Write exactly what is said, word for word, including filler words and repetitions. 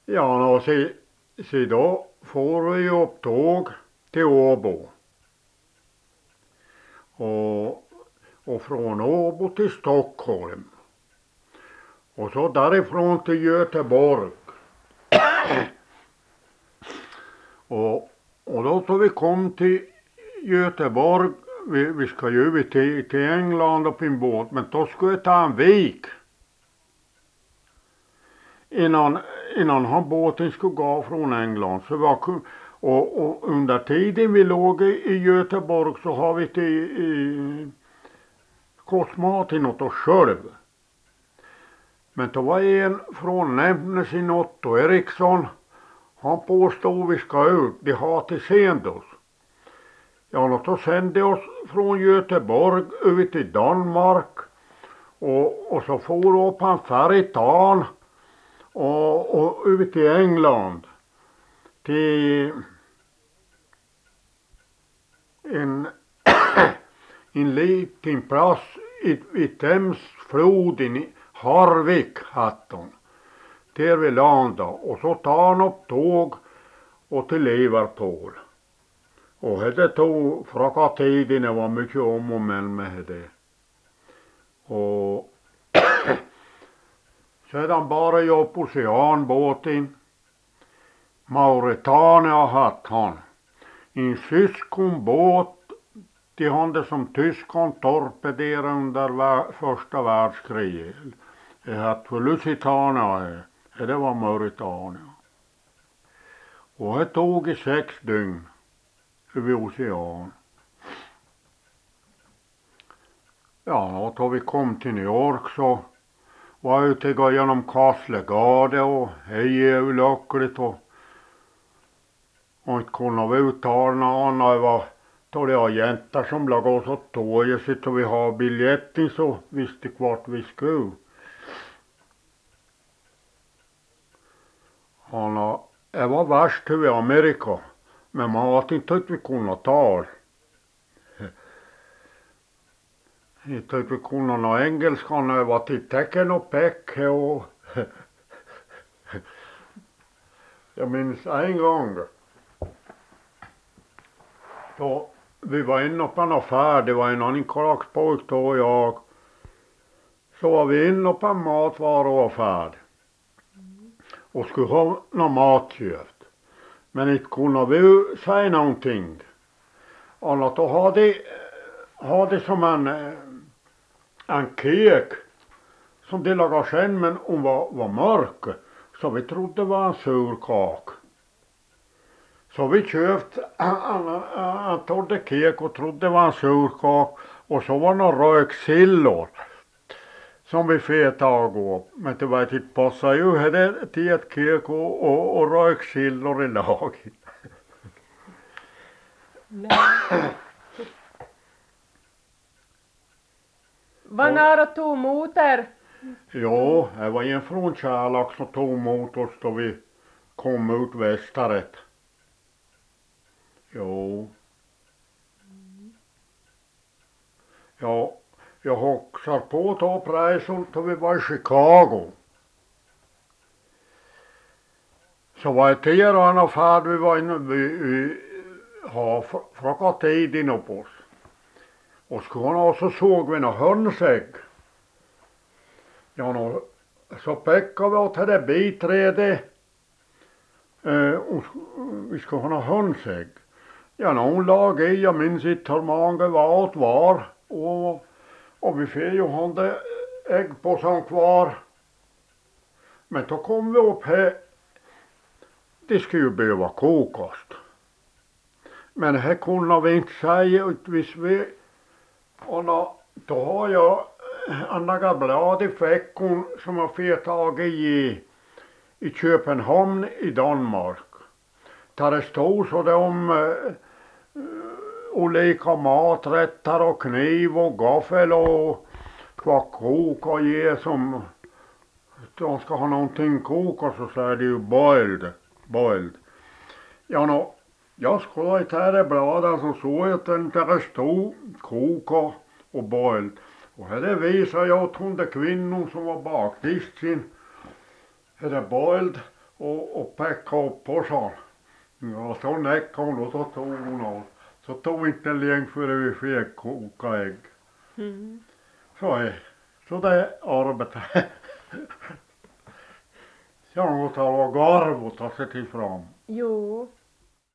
Ja, och se, se då får vi upp tåg till Åbo. Och, och från Åbo till Stockholm. Och så därifrån till Göteborg. Och, och då då vi kom till Göteborg, vi, vi ska ju över till, till England upp i en båt, men då skulle jag ta en vik. Innan, innan han båten skulle gå från England. Så var, och, och under tiden vi låg i, i Göteborg så har vi till i, kostmaten åt oss själv. Men det var en från Nämnes i Otto Eriksson. Han påstod vi ska ut. De har till sänt oss. Ja, då sände oss från Göteborg över till Danmark. Och, och så for upp han färgtan. Och, och över till England. Till en, en liten plats i, i Thamesfloden i Harvik hade hon. Där vi landade. Och så tar han upp tåg och till Liverpool. Och det tog frakatiden, det var mycket om och men med det. Och sedan bara jag på oceanbåten. Mauretania hade han. En syskonbåt. De hade som Tyskland torpederade under vär, första världskriget. Det hette Lusitania. Det var Mauretania. Och det tog i sex dygn över ocean. Ja, och då vi kom till New York så var jag ute och genom Kaslegade och hej är olyckligt och och inte kunde vi uttala någon. Det var då det var jäntor som lagade oss åt tåget så då vi har biljetten så visste vart vi skulle. Han, det var värst hur i Amerika. Men man hade inte att vi kunde tala. Inte att vi kunde någon engelska när det var till tecken och peck och jag minns en gång. Då vi var inne på en affär, det var en annan karaktärspojk då och jag. Så var vi inne på en matvaruaffär. Och skulle ha någon matköpt. Men inte kunde vi säga någonting. Och då hade, hade som en, en kek som de lagade sen men hon var, var mörk. Så vi trodde det var en surkak. Så vi köpte en trodde kek och trodde det var en surkak. Och så var det några röksillor som vi fick tag upp. Men det var inte passade ju det till ett kek och, och, och röksillor i laget. Vad nära tog mot er? Jo, det var en från Kärlak som tog mot oss då vi kom ut västeråt. Jo. Ja, jag hoxar på att ta priset då vi var i Chicago. Så var det tio en affär vi var inne, vi, vi har frågat tiden upp oss. Och så, så såg vi några hönsägg. Ja, nå, så pekade vi åt det biträde. Eh, och vi ska ha några hönsägg. Ja, någon lag i, jag minns inte hur många var åt var. Och, och vi fick ju ha ägg på som kvar. Men då kom vi upp här. Det skulle ju behöva kokas. Men här kunde vi inte säga utvis vi. Och då, då har jag andra blad i fickan som jag fick tag i i Köpenhamn i Danmark. Där det stod så det om uh, olika maträtter och kniv och gaffel och vad koka ge som de ska ha någonting koka så säger det ju boiled. boiled. Ja, nå, jag skulle ta det bladet så såg jag att den där stod koka och boiled. Och det visade jag åt hon där kvinnan som var bakdisken. Det boiled. och, och Pekka upp på sig. Ja, så näckade hon och så tog hon av. Så tog inte länge före vi fick koka ägg. Mm. Så är så det arbetet. Se on kun täällä on karvu tossa fram. Jo.